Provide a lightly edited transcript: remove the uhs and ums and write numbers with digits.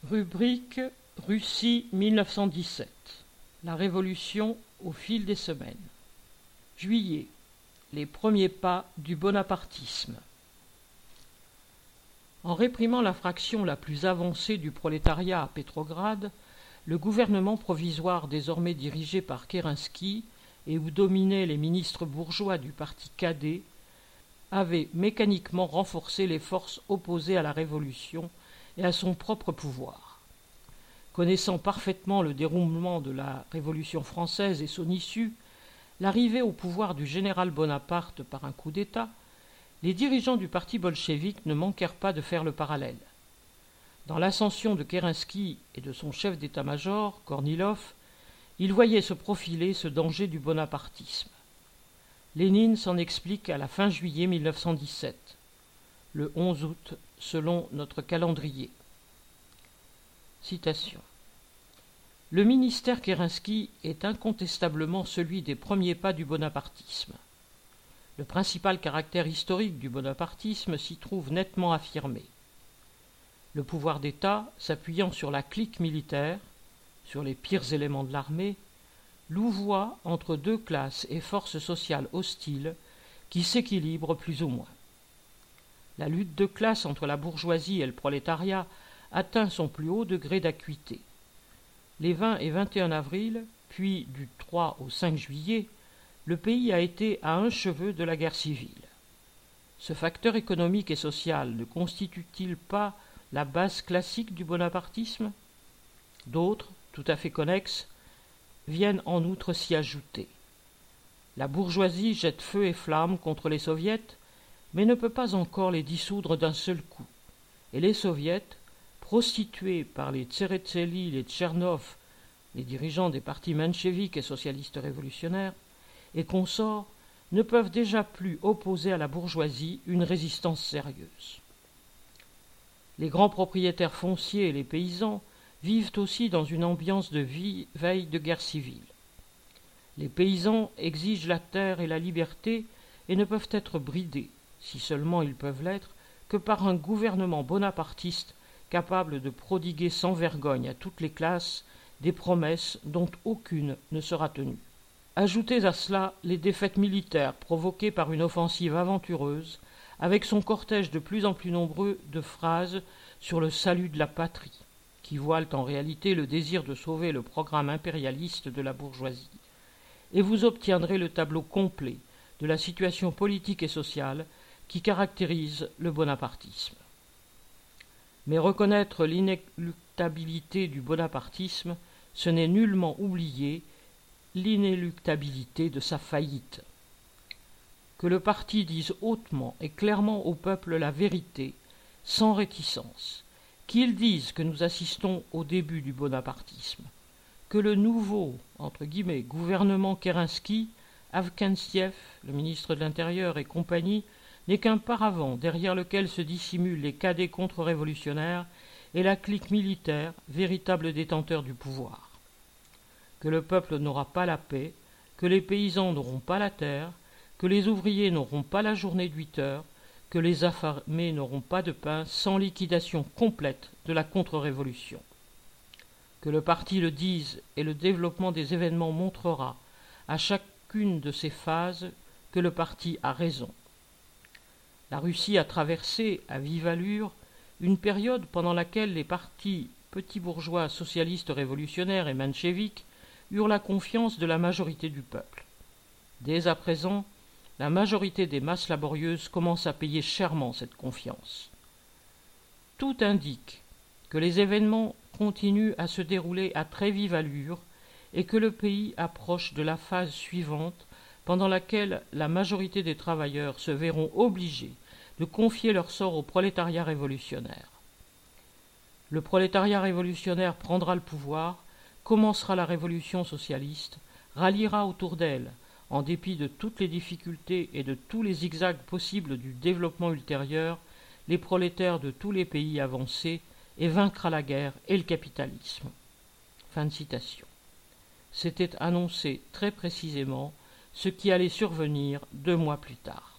Rubrique Russie 1917. La Révolution au fil des semaines. Juillet. Les premiers pas du bonapartisme. En réprimant la fraction la plus avancée du prolétariat à Pétrograd, le gouvernement provisoire désormais dirigé par Kérenski et où dominaient les ministres bourgeois du parti cadet avait mécaniquement renforcé les forces opposées à la Révolution et à son propre pouvoir. Connaissant parfaitement le déroulement de la Révolution française et son issue, l'arrivée au pouvoir du général Bonaparte par un coup d'État, les dirigeants du parti bolchevique ne manquèrent pas de faire le parallèle. Dans l'ascension de Kérenski et de son chef d'état-major, Kornilov, ils voyaient se profiler ce danger du bonapartisme. Lénine s'en explique à la fin juillet 1917, le 11 août selon notre calendrier. Citation. Le ministère Kérenski est incontestablement celui des premiers pas du bonapartisme. Le principal caractère historique du bonapartisme s'y trouve nettement affirmé. Le pouvoir d'État, s'appuyant sur la clique militaire, sur les pires éléments de l'armée, louvoie entre deux classes et forces sociales hostiles qui s'équilibrent plus ou moins. La lutte de classe entre la bourgeoisie et le prolétariat atteint son plus haut degré d'acuité. Les 20 et 21 avril, puis du 3 au 5 juillet, le pays a été à un cheveu de la guerre civile. Ce facteur économique et social ne constitue-t-il pas la base classique du bonapartisme ? D'autres, tout à fait connexes, viennent en outre s'y ajouter. La bourgeoisie jette feu et flamme contre les soviets, mais ne peut pas encore les dissoudre d'un seul coup. Et les soviets, prostitués par les Tsereteli, les Tchernov, les dirigeants des partis mencheviques et socialistes révolutionnaires, et consorts, ne peuvent déjà plus opposer à la bourgeoisie une résistance sérieuse. Les grands propriétaires fonciers et les paysans vivent aussi dans une ambiance de veille de guerre civile. Les paysans exigent la terre et la liberté et ne peuvent être bridés, si seulement ils peuvent l'être, que par un gouvernement bonapartiste capable de prodiguer sans vergogne à toutes les classes des promesses dont aucune ne sera tenue. Ajoutez à cela les défaites militaires provoquées par une offensive aventureuse, avec son cortège de plus en plus nombreux de phrases sur le salut de la patrie, qui voilent en réalité le désir de sauver le programme impérialiste de la bourgeoisie, et vous obtiendrez le tableau complet de la situation politique et sociale qui caractérise le bonapartisme. Mais reconnaître l'inéluctabilité du bonapartisme, ce n'est nullement oublier l'inéluctabilité de sa faillite. Que le parti dise hautement et clairement au peuple la vérité, sans réticence, qu'il dise que nous assistons au début du bonapartisme, que le nouveau, entre guillemets, gouvernement Kérenski, Avkhentsiev, le ministre de l'Intérieur et compagnie, n'est qu'un paravent derrière lequel se dissimulent les cadets contre-révolutionnaires et la clique militaire, véritable détenteur du pouvoir. Que le peuple n'aura pas la paix, que les paysans n'auront pas la terre, que les ouvriers n'auront pas la journée de 8 heures, que les affamés n'auront pas de pain sans liquidation complète de la contre-révolution. Que le parti le dise et le développement des événements montrera à chacune de ces phases que le parti a raison. La Russie a traversé, à vive allure, une période pendant laquelle les partis petits bourgeois socialistes révolutionnaires et mencheviques eurent la confiance de la majorité du peuple. Dès à présent, la majorité des masses laborieuses commence à payer chèrement cette confiance. Tout indique que les événements continuent à se dérouler à très vive allure et que le pays approche de la phase suivante pendant laquelle la majorité des travailleurs se verront obligés de confier leur sort au prolétariat révolutionnaire. Le prolétariat révolutionnaire prendra le pouvoir, commencera la révolution socialiste, ralliera autour d'elle, en dépit de toutes les difficultés et de tous les zigzags possibles du développement ultérieur, les prolétaires de tous les pays avancés et vaincra la guerre et le capitalisme. » Fin de citation. C'était annoncé très précisément ce qui allait survenir 2 mois plus tard.